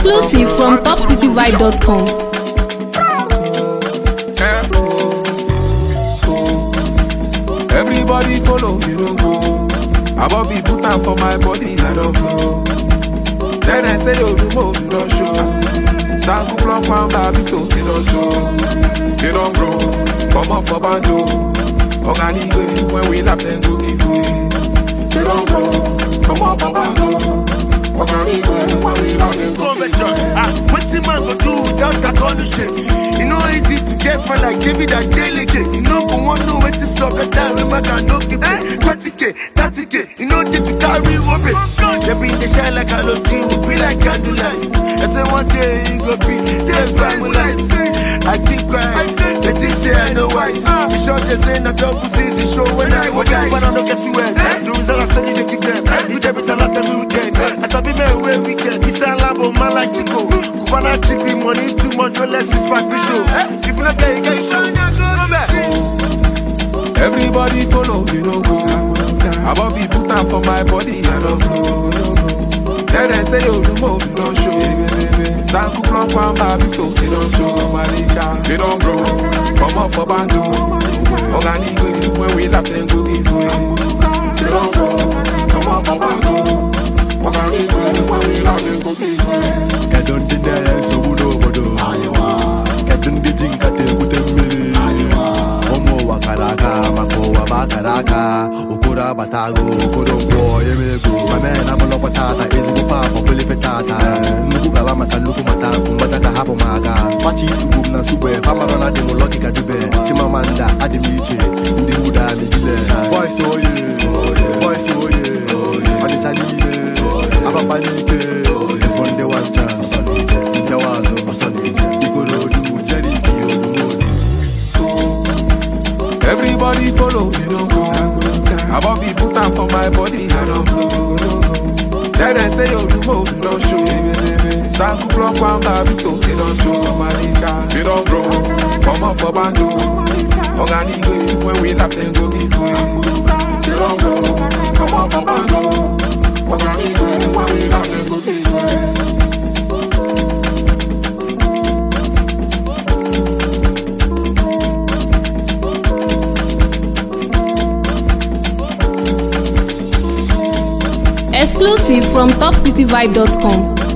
Exclusive from topcityvibe.com. Everybody follow, you don't go. About be put out for my body, I don't know. Then I say, you move, you don't show. Stand up, block, one baby, you don't show. You don't grow, come up for banjo. Organic, when we lap, then go give way. You don't grow, come up for banjo. Organic, when we lap, then go give way. What's the man go do without that kind of shit? You know easy to get fun like David and Delegate. You know go one know where to stop that time when my guy no give it. 20k, 30k, you know get to carry rubbish. They bring the shine like halogen, we be like candlelight. And say one day you go be, there's blind lights. I think right, they think say I know why. Be sure they say no job was easy show when I was guys. But I don't get to well. The result I study they keep them. You debit a lot every weekend. As I be my way weekend, this a Lambo man like Chico. Kupana trippy money too much or less is my visual. If you not there, you can show me. Everybody follow, you don't go. About be put out for my body, I don't know. Then I say, you move, you don't show. Stand up, block, one baby, you don't show. Malaysia, you don't grow. Come up for banjo. Organic, when we lap, then go give way. You don't grow. Come up for banjo. Organic, when we lap, then go give way. I don't deny, so we know what do. I don't think I did with a minute. Wakaraka, Mako, Abakaraka, Ukura Batago, Kodongo, Yemego, my man, Abalopatata, is the papa, Pilipetata, Nukugalamata, Lukumata, Kumbata Habomaga, Pachi Subuna Sube, Pamarana de Molotica Dube, Chimamanda, Adimichi, Ndihuda, Nijile, Voice Voice Aditali, Abapanike, Fonde Wacha, Yawazo, Sonic, Ikoro, Jerry, Everybody follow, you don't go. About be put out for my body, I don't know. Then I say, you move, you don't show. Stand up, block, one baby, you don't show. Malaysia, you don't grow. Come up for banjo. Organic, when we lap, then go give way. You don't grow. Come up for banjo. Organic, when we lap, then go give way. Exclusive from topcityvibe.com.